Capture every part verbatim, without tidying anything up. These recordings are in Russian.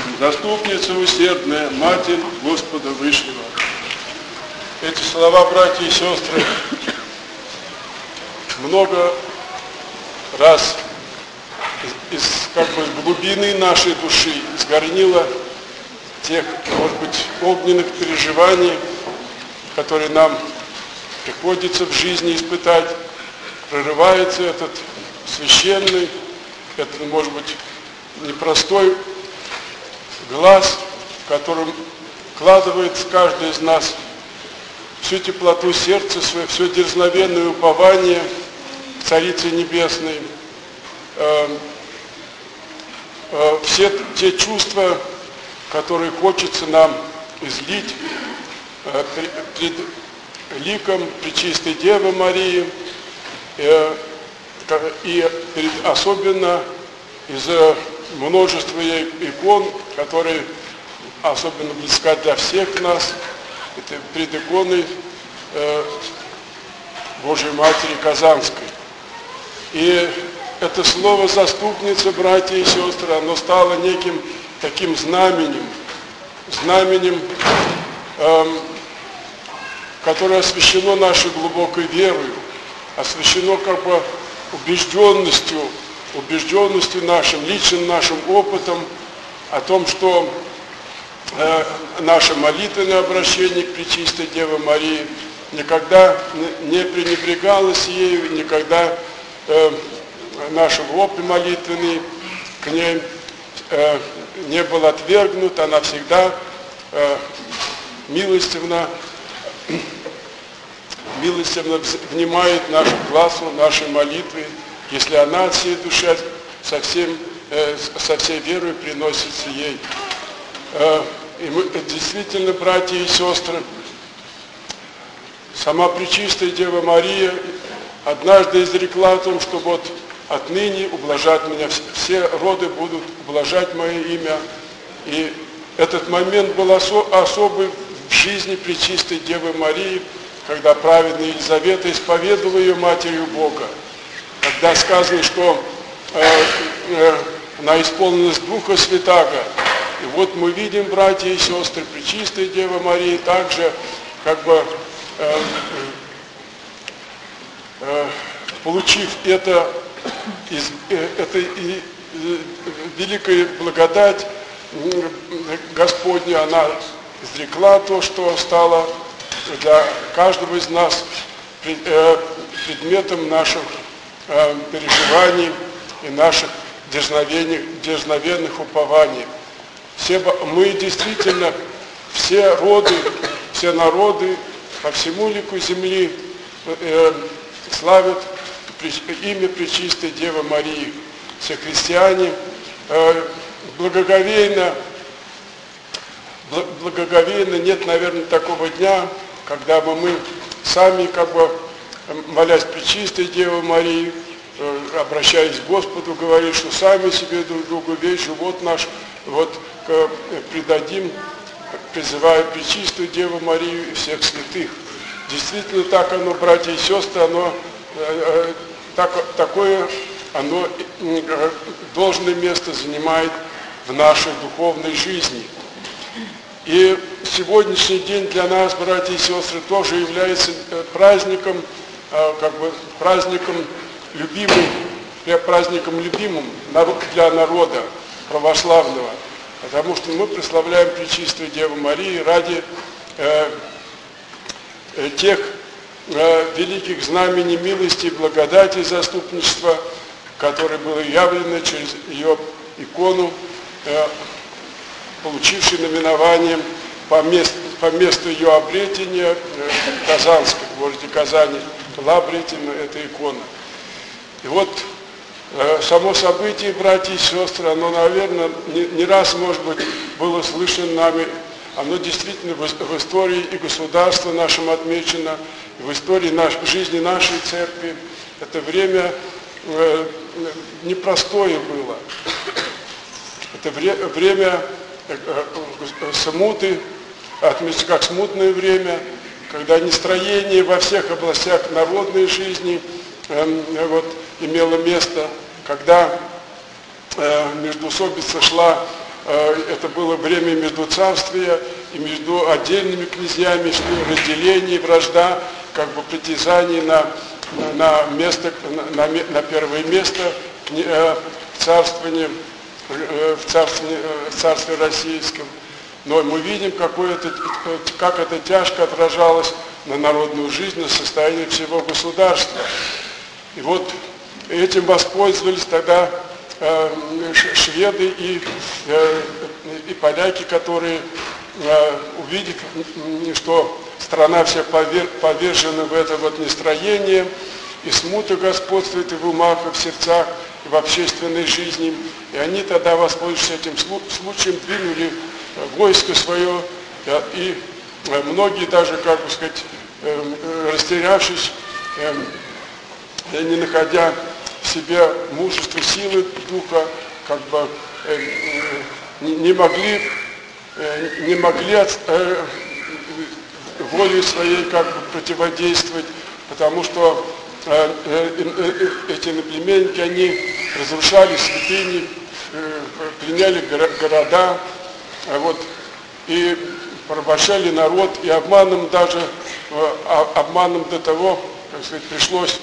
заступница усердная, Матерь Господа Вышнего. Эти слова, братья и сестры, много раз из, из как бы глубины нашей души, из горнила тех, может быть, огненных переживаний, которые нам приходится в жизни испытать, прорывается этот священный, этот, может быть, непростой глаз, в котором вкладывает каждый из нас всю теплоту сердца свое, все дерзновенное упование к Царице Небесной, э, э, все те чувства, которые хочется нам излить э, пред ликом Пречистой Девы Марии, э, и перед, особенно из-за множества икон, которые особенно близка для всех нас, это пред иконой э, Божьей Матери Казанской. И это слово «заступница», братья и сестры, оно стало неким таким знаменем, знаменем, э, которое освящено нашей глубокой верою, освящено как бы убежденностью, убежденностью нашим, личным нашим опытом о том, что э, наше молитвенное обращение к Пречистой Деве Марии никогда не пренебрегалось ею, никогда э, наш вопль молитвенный к ней э, не был отвергнут, она всегда э, милостивно, милостивно внимает нашу глазу, нашей молитвы, если она от всей души, со, всем, э, со всей верой приносится ей. Э, и мы, действительно, братья и сестры, сама Пречистая Дева Мария однажды изрекла о том, что вот отныне ублажать меня, все роды будут ублажать мое имя. И этот момент был осо, особый в жизни Пречистой Девы Марии, когда праведная Елизавета исповедовала ее Матерью Бога. Когда сказано, что э, э, она исполнилась Духа Святаго. И вот мы видим, братья и сестры, Пречистая Дева Мария также, как бы, э, э, получив это, из, э, это и, э, великая благодать э, Господня, она изрекла то, что стало для каждого из нас пред, э, предметом наших э, переживаний и наших дерзновенных, дерзновенных упований. Все, мы действительно, все роды, все народы по всему лику земли э, славят имя Пречистой Девы Марии. Все христиане э, благоговейно, благоговейно, нет, наверное, такого дня, когда бы мы сами, как бы, молясь Пречистой Деве Марии, э, обращаясь к Господу, говорили, что сами себе друг другу весь живот наш вот к, предадим, призывая Пречистую Деву Марию и всех святых. Действительно, так оно, братья и сестры, оно э, так, такое, оно э, должное место занимает в нашей духовной жизни. И сегодняшний день для нас, братья и сестры, тоже является праздником, как бы праздником любимым, праздником любимым для народа православного, потому что мы прославляем Пречистую Деву Марию ради э, тех э, великих знамений милости и благодати заступничества, которые были явлены через ее икону, э, получивший наименование по месту, по месту ее обретения в Казанской, в городе Казани, была обретена эта икона. И вот э, само событие, братья и сестры, оно, наверное, не, не раз, может быть, было слышно нами, оно действительно в, в истории и государства нашем отмечено, и в истории наш, жизни нашей церкви. Это время э, непростое было. Это вре, время смуты, отметить как смутное время, когда нестроение во всех областях народной жизни э, вот, имело место, когда э, междоусобица шла это было время между царствия, и между отдельными князьями шли разделение, вражда, как бы притязание на, на, место, на, на первое место в царствовании, в царстве, в царстве российском. Но мы видим, какое это, как это тяжко отражалось на народную жизнь, на состояние всего государства. И вот этим воспользовались тогда э, шведы и, э, и поляки, которые, э, увидев, что страна вся повер, повержена в это вот нестроение, и смута господствует и в умах, и в сердцах, и в общественной жизни. И они тогда, воспользовавшись этим случаем, двинули войско свое, и многие даже, как бы сказать, растерявшись, не находя в себе мужества, силы духа, как бы не могли, не могли волей своей как бы противодействовать, потому что эти наплеменники, они разрушали святыни, пленяли города, вот, и порабощали народ, и обманом даже, обманом до того, как сказать, пришлось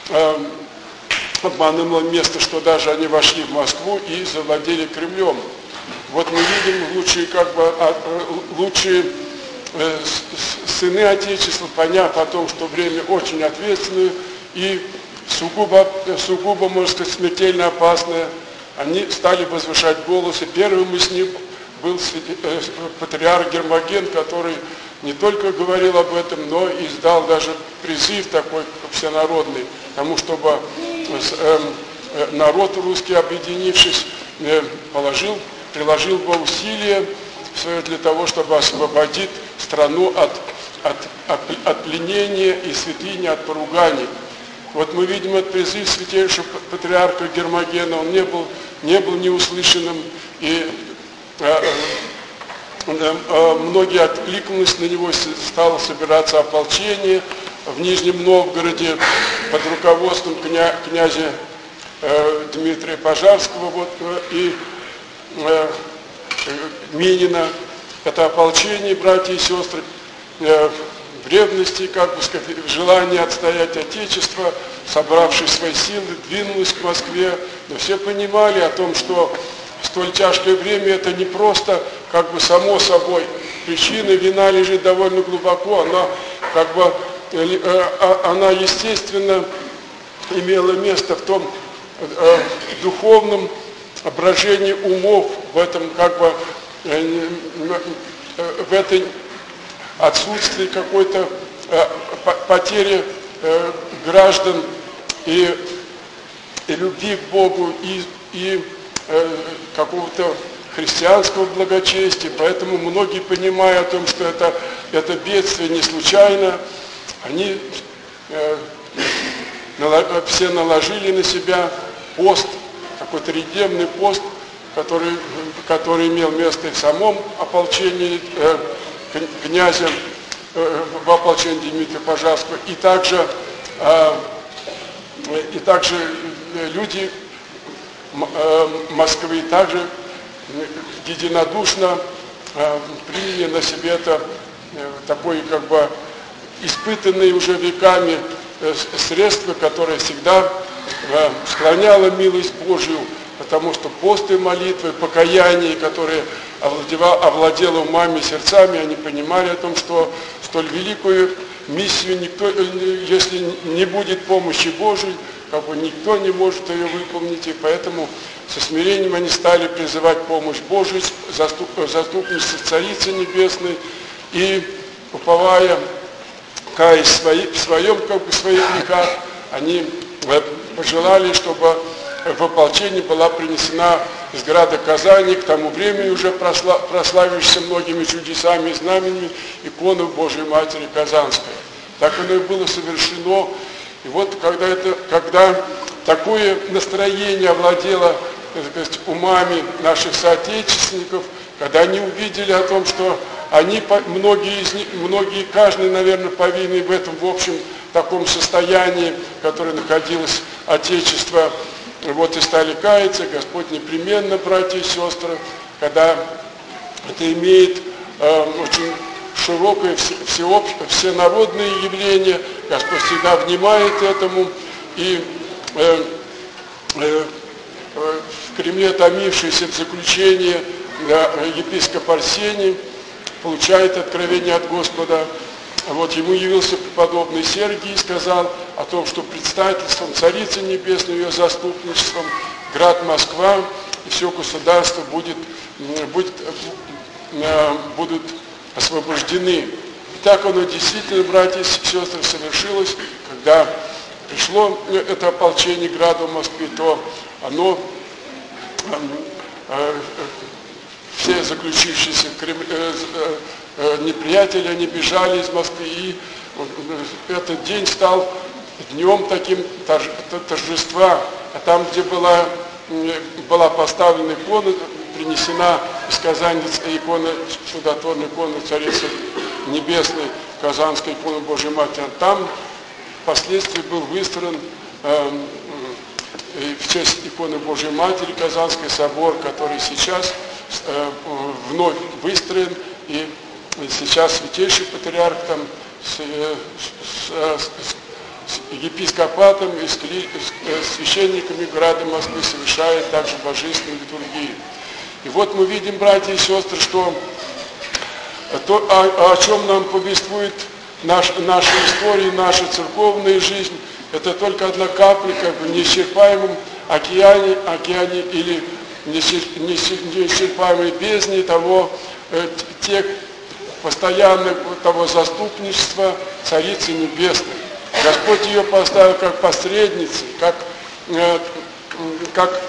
обманным место, что даже они вошли в Москву и завладели Кремлем. Вот мы видим лучшие, как бы, лучшие сыны Отечества, поняв о том, что время очень ответственное и сугубо, сугубо, можно сказать, смертельно опасное, они стали возвышать голос, и первым из них был патриарх Гермоген, который не только говорил об этом, но и издал даже призыв такой всенародный, тому, чтобы народ русский, объединившись, положил, приложил бы усилия для того, чтобы освободить страну от, от, от, от пленения и святыни, от поруганий. Вот мы видим этот призыв святейшего патриарха Гермогена, он не был, не был неуслышанным, и э, э, многие откликнулись на него, стало собираться ополчение в Нижнем Новгороде под руководством кня, князя э, Дмитрия Пожарского вот, э, и э, Минина. Это ополчение, братья и сестры, э, в ревности, как бы сказать, в желании отстоять Отечество, собравшись свои силы, двинулось к Москве. Но все понимали о том, что в столь тяжкое время это не просто как бы само собой. Причина вина лежит довольно глубоко, она как бы она естественно имела место в том э, духовном брожении умов, в этом как бы э, э, в этой отсутствии какой-то э, потери э, граждан и, и любви к Богу, и, и э, какого-то христианского благочестия. Поэтому многие, понимая о том, что это, это бедствие не случайно, они э, нало, все наложили на себя пост, какой-то редемный пост, который, который имел место и в самом ополчении э, князя, э, в ополчении Дмитрия Пожарского, и также, э, и также люди э, Москвы также единодушно э, приняли на себе это э, такой как бы испытанные уже веками э, средства, которое всегда э, склоняло милость Божию, потому что пост и молитвы, покаяние, которые овладело, овладело умами и сердцами, они понимали о том, что столь великую миссию никто, если не будет помощи Божией, как бы никто не может ее выполнить, и поэтому со смирением они стали призывать помощь Божию, заступ, заступничество Царицы Небесной, и уповая, каясь в, свои, в своем, как бы, в своих грехах, они пожелали, чтобы в ополчении была принесена из града Казани, к тому времени уже прославившейся многими чудесами и знаменями, икона Божией Матери Казанской. Так оно и было совершено. И вот когда, это, когда такое настроение овладело, так сказать, умами наших соотечественников, когда они увидели о том, что они, многие из них, многие, каждый, наверное, повинный в этом, в общем, таком состоянии, в котором находилось Отечество, вот и стали каяться, Господь непременно, братья и сестры, когда это имеет э, очень широкое, всеобщее, всенародное явление. Господь всегда внимает этому. И э, э, в Кремле томившийся в заключении э, епископ Арсений получает откровение от Господа. Вот ему явился преподобный Сергий и сказал о том, что предстательством Царицы Небесной, ее заступничеством, град Москва и все государство будет, будет, будут освобождены. И так оно действительно, братья и сестры, совершилось, когда пришло это ополчение граду Москвы, то оно, все заключившиеся в Кремле, неприятели, они бежали из Москвы, и этот день стал днем таким торжества. А там, где была, была поставлена икона, принесена из Казани икона, чудотворная икона Царицы Небесной, Казанская икона Божьей Матери, там впоследствии был выстроен э, в честь иконы Божьей Матери Казанский собор, который сейчас э, вновь выстроен, и сейчас святейший патриарх там с, с, с, с епископатом и с, с священниками града Москвы совершает также божественную литургию. И вот мы видим, братья и сестры, что то, о, о чем нам повествует наш, наша история, наша церковная жизнь, это только одна капля как бы в неисчерпаемом океане, океане или неисчерпаемой бездне того, э, тех постоянного того заступничества Царицы Небесной. Господь ее поставил как посредницей, как, э, как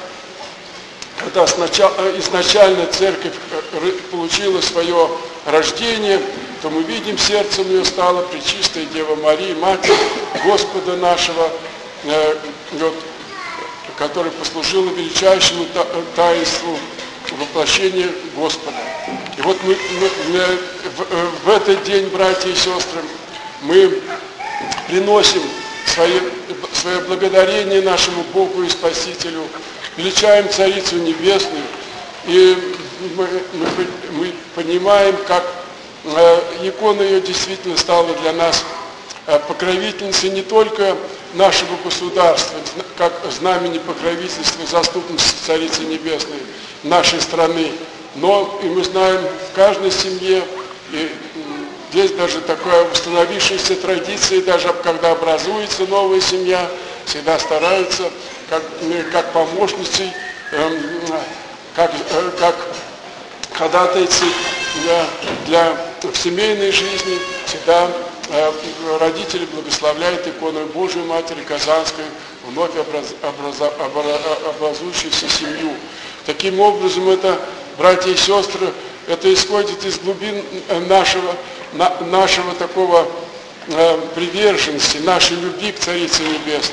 когда сначала, изначально церковь получила свое рождение, то мы видим, сердцем ее стала Пречистая Дева Мария, Матерь Господа нашего, э, вот, которая послужила величайшему та, таинству воплощения Господа. И вот мы, мы, мы в, в этот день, братья и сестры, мы приносим свое, свое благодарение нашему Богу и Спасителю, величаем Царицу Небесную, и мы, мы, мы понимаем, как э, икона ее действительно стала для нас э, покровительницей не только нашего государства, как знамени покровительства и заступничества Царицы Небесной нашей страны, но и мы знаем в каждой семье, и здесь даже такая установившаяся традиция, даже когда образуется новая семья, всегда стараются как, как помощницей, э, как, э, как ходатайцы для, для в семейной жизни, всегда э, родители благословляют икону Божией Матери Казанской, вновь образ, образа, образующуюся семью. Таким образом, это, братья и сестры, это исходит из глубин нашего, на, нашего такого э, приверженности, нашей любви к Царице Небесной.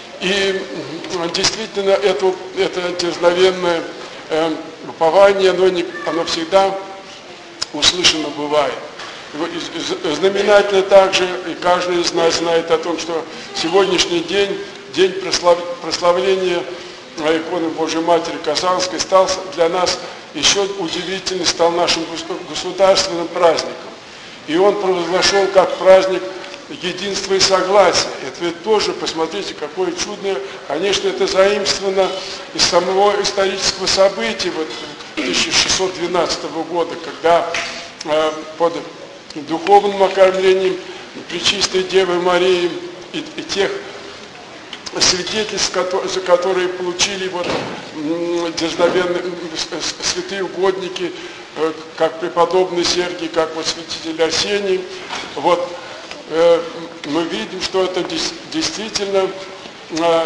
И действительно, это, это дерзновенное э, упование, оно, не, оно всегда услышано бывает. Знаменательно также, и каждый из нас знает о том, что сегодняшний день, день прослав, прославления иконы Божьей Матери Казанской, стал для нас еще удивительный, стал нашим государственным праздником. И он провозглашен как праздник единства и согласия. Это ведь тоже, посмотрите, какое чудное, конечно, это заимствовано из самого исторического события вот, тысяча шестьсот двенадцатого года, когда э, под духовным окормлением Пречистой Девы Марии и, и тех свидетельств, за которые получили вот, дерзновенные святые угодники, как преподобный Сергий, как вот святитель Арсений, вот, э, мы видим, что это действительно э,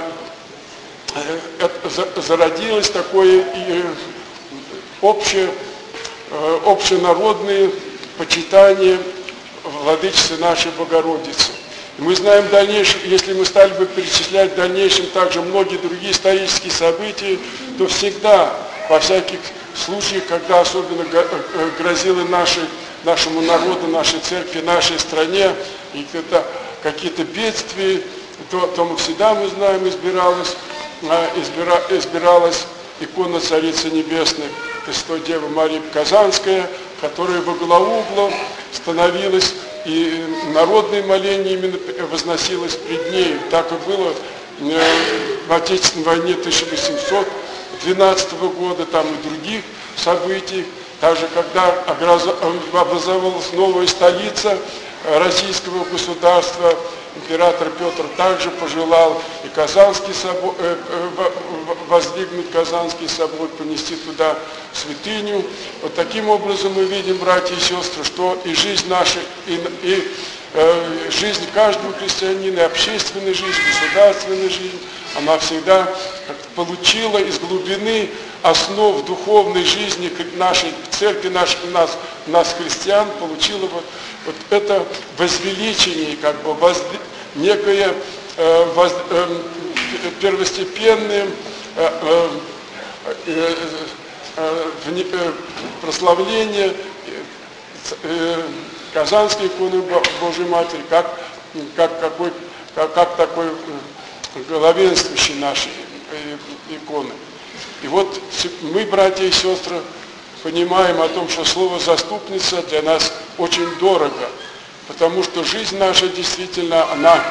это зародилось такое э, общее, э, общенародное почитание владычицы нашей Богородицы. И мы знаем в дальнейшем, если мы стали бы перечислять в дальнейшем также многие другие исторические события, то всегда, во всяких случаях, когда особенно грозило нашей, нашему народу, нашей церкви, нашей стране и какие-то бедствия, то, то мы всегда, мы знаем, избиралась, избира, избиралась икона Царицы Небесной. Пресвятой Девы Марии Казанская, которая во главу угла становилась, и народное моление именно возносилось пред ней. Так и было в Отечественной войне тысяча восемьсот двенадцатого года, там и других событий. Также, когда образовалась новая столица российского государства, император Петр также пожелал и Казанский собор, э, э, воздвигнуть Казанский собор, понести туда святыню. Вот таким образом мы видим, братья и сестры, что и жизнь наша, и, и э, жизнь каждого христианина, и общественная жизнь, государственная жизнь, она всегда получила из глубины основ духовной жизни нашей церкви, наших, нас, нас, христиан, получила вот, вот это возвеличение, как бы воз, некое э, воз, э, первостепенное э, э, э, э, э, прославление э, Казанской иконы Божьей Матери, как, как, какой, как, как такой главенствующей нашей иконы. И вот мы, братья и сестры, понимаем о том, что слово «заступница» для нас очень дорого, потому что жизнь наша действительно, она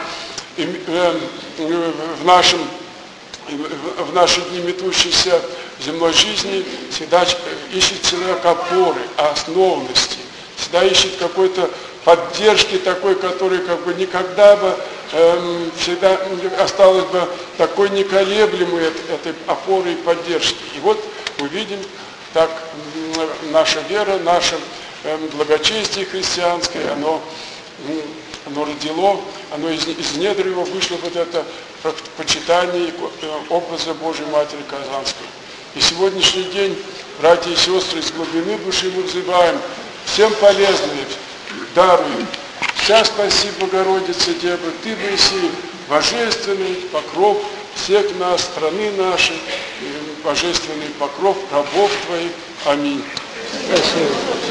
в, нашем, в наши дни метущейся земной жизни всегда ищет человек опоры, основности, всегда ищет какой-то поддержки такой, которая как бы никогда бы э, всегда осталась бы такой неколеблемой этой опорой и поддержки. И вот мы видим, так наша вера, наше э, благочестие христианское, оно, оно родило, оно из, из недр его вышло вот это почитание образа Божьей Матери Казанской. И сегодняшний день, братья и сестры, из глубины души мы взываем, всем полезные, даруй. Вся спаси, Богородица Дева, Ты неси божественный покров всех нас, страны нашей, божественный покров рабов Твоих. Аминь. Спасибо.